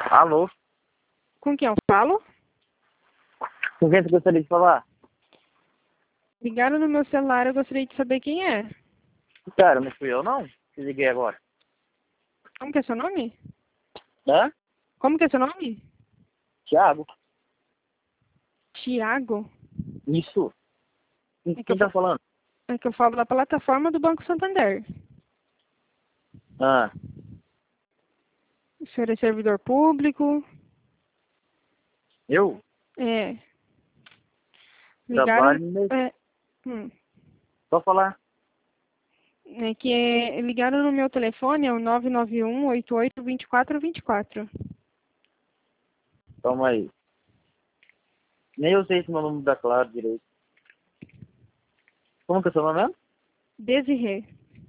Alô? Com quem eu falo? Com quem você gostaria de falar? Ligaram no meu celular, eu gostaria de saber quem é. Cara, não fui eu não? Que liguei agora. Como que é seu nome? Hã? Como que é seu nome? Thiago? Tiago? Isso. É que Quem tá falando? eu falo da plataforma do Banco Santander. Ah, O senhor é servidor público? eu? É. Ligaram... Trabalho nesse... É, hum, Só falar. ligaram no meu telefone, é o 991-88-2424. Calma aí. Nem eu sei se meu nome tá claro direito. Como que é seu nome mesmo? Desirê.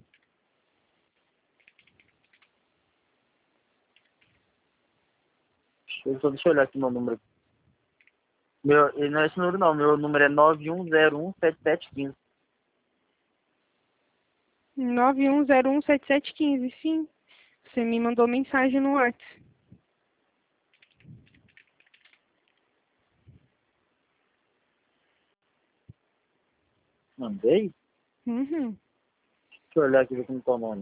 Deixa eu olhar aqui meu número. Não é esse número não. Meu número é 91017715. 91017715, sim. Você me mandou mensagem no WhatsApp. Mandei? Uhum. Deixa eu olhar aqui ver como tá o nome.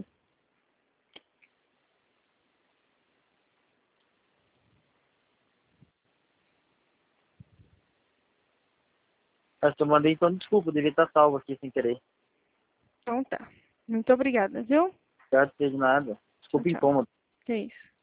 Acho que eu mandei então, desculpa, devia estar salvo aqui sem querer. Então tá. Muito obrigada, viu? Não seja nada. Tchau, Desculpa o tchau. incômodo. Que isso.